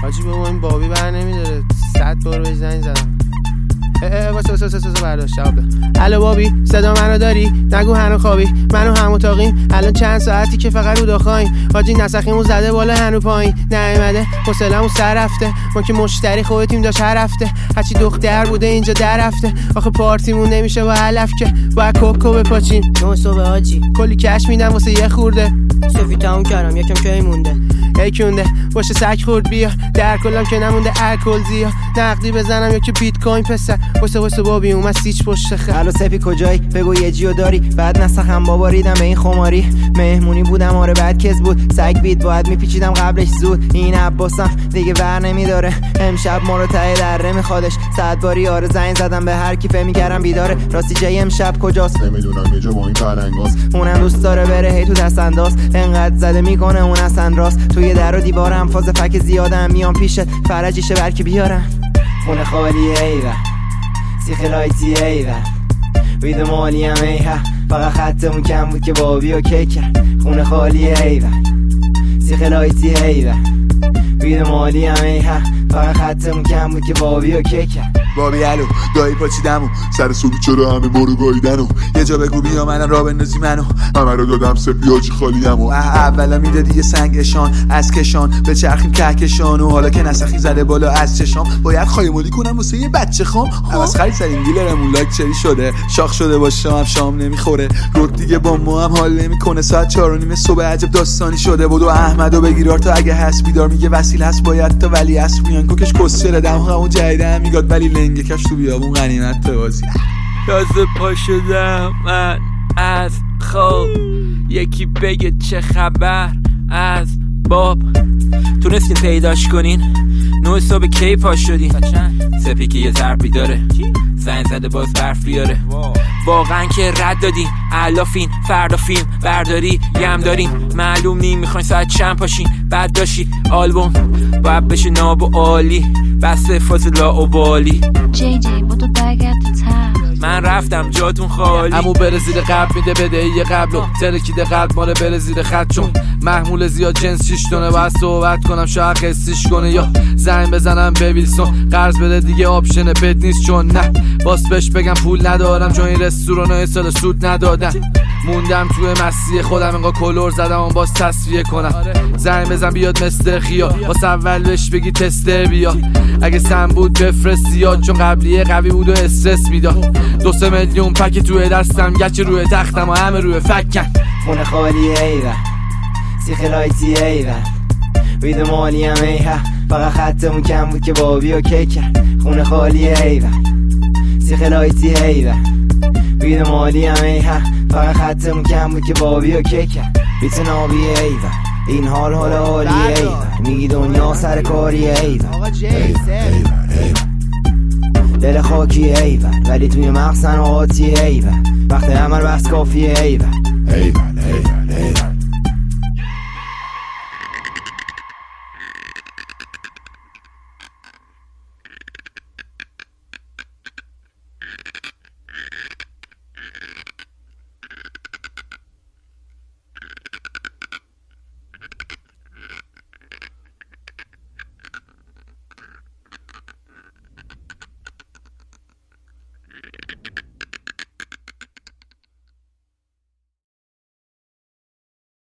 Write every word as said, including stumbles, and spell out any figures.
حاجی بابا این بابی بر نمیداره، صد بار بهش زنگ زدم. اه واسه واسه واسه واسه برداشت جواب ده. الو بابی صدا منو داری؟ نگو هنو خوابی، منو هم اتاقیم، الان چند ساعتی که فقط رو داخایم. حاجی نسخیمون زده بالا هنو پایین، نیومده حوصله‌مون سر رفته، ما که مشتری خودتیم داشت هر هفته، هرچی دختر بوده اینجا در رفته. آخه پارتیمون نمیشه با علف که باید کوکو بپاچیم. نه صبح حاجی کلی کش میدم واسه یه خورده، صوفی تموم کردم یکم کی مونده. ای کونده باشه سگ خورد بیا، در کلم که نمونده الکل زیا، نقدی بزنم یا که بیت کوین پسر. واسه واسه بابی اومد سیچ پشت خر. الو سپی کجایی؟ بگو یه جیو داری؟ بعد نسخم بابا ریدم به این خماری، مهمونی بودم آره بعد کس بود، سگ بیت باید میپیچیدم قبلش زود. این عباسم دیگه ور نمیداره، امشب ما رو ته دره میخوادش، صد باری آره زنگ زدم به هر کی فهمی میکردم بیداره. راستی جای امشب کجاست؟ نمیدونم یه جا با این پرنگاست، اونم دوست داره بره هی تو دست انداز، انقدر زده میکنه اون اصلا راست. توی در و دیوارم فاز فک زیادم، میام پیشت فرجیشه برکی بیارم. خونه خالیه ایوه سیخ لایتی ایوه وید مالی هم ایوه، فقط خطمون کم بود که بابی و کیک کرد. خونه خالیه ایوه سیخ لایتی ایوه وید مالی هم ایوه، فقط خطمون کم بود که بابی و کیک کرد. بابی الو دایی پاچیدمو سر صبحی چرا همه ما رو گاییدنو، یه جا بگو بیا منم را بندازی منو، همه رو دادم سپی حاجی خالیمو. اولا میدادی یه سنگ اشان از کشان به چرخیم کهکشان، و حالا که نسخی زده بالا از چشام باید خایمالی کنم واسه یه بچه خام. عوض خرید سریم دیلرمون لاک چری شده، شاخ شده با شام شام نمیخوره، رود دیگه با ما هم حال نمیکنه. ساعت چهار و نیم صبح عجب داستانی شده، بدو احمدو بگیر تا اگه هست بیدار، میگه وسیل هست باید تا ولی اصر میان کوکش کسچره دم همون جیدم میگاد ولی لنگه کش تو بیابون غنیمت بازی. تازه پا شدم من از خواب، یکی بگه چه خبر از باب. تونستین پیداش کنین؟ نه صبح کی پا شدین؟ سپی که یه ضربی داره، زنگ زده باز برف بیاره. واقعا که رد دادین علافین، فردا فیلم برداری یم داریم، معلوم نیم میخواین ساعت چند پاشین. بعد داشتی آلبوم باید بشه ناب و عالی، بس فاصله و بالی. جی جی بودو برگرد تو تر، من رفتم جاتون خالی. امو بره زیر قلب میده بدهی قبلو، ترکیده قلب ماره بره زیر خط، چون محمول زیاد جنس شیش تونه. باید صحبت کنم شاید قصیش کنه، یا زنگ بزنم به ویلسون قرض بده دیگه آپشن پت نیست. چون نه باز بهش بگم پول ندارم، چون این رستوران سال سود ندادم. موندم توی مسیح خودم انگار کلور زدم اون باز تصفیه کنم. زنگ بزن بیاد مستر خیا، واسه اول بهش بگی تستر بیا، اگه سم بود بفرست زیاد، چون قبلیه قوی بود و استرس میداد. دو سه میلیون پک توی دستم، گچه روی تختم و همه روی فکن. خونه خالیه ایوه سیخ لایتی ایوه وید مالی هم ایوه، فقط خطمون کم بود که بابی و کیک کرد. خونه خالیه ایوه سیخ لایتی ایوه وید مالی هم ایوه، فقط خطمون کم بود که بابی و کیک کرد. بیت نابی ایوه این حال حال عالیه ایوه، میگی دنیا سر کاری ایوه دل خاکی ایوه، ولی توی مغزن آتی ایوه، وقت عمل بس کافیه ایوه.